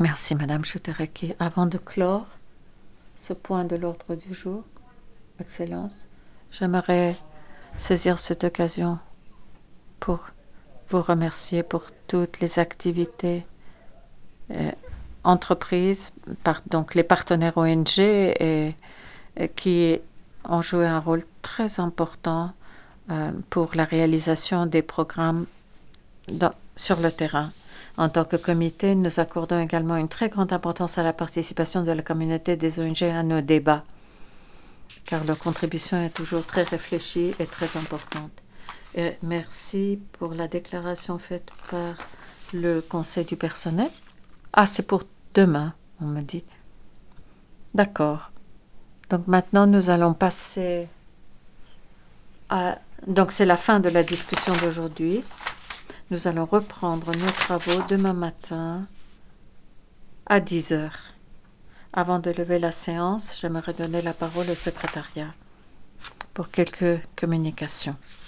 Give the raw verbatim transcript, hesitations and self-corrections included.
Merci, Madame Choutereki. Avant de clore ce point de l'ordre du jour, Excellence, j'aimerais saisir cette occasion pour vous remercier pour toutes les activités euh, entreprises par donc les partenaires O N G et, et qui ont joué un rôle très important euh, pour la réalisation des programmes dans, sur le terrain. En tant que comité, nous accordons également une très grande importance à la participation de la communauté des O N G à nos débats, car leur contribution est toujours très réfléchie et très importante. Et merci pour la déclaration faite par le Conseil du personnel. Ah, c'est pour demain, on me dit. D'accord. Donc maintenant, nous allons passer à... Donc c'est la fin de la discussion d'aujourd'hui. Nous allons reprendre nos travaux demain matin à dix heures. Avant de lever la séance, j'aimerais donner la parole au secrétariat pour quelques communications.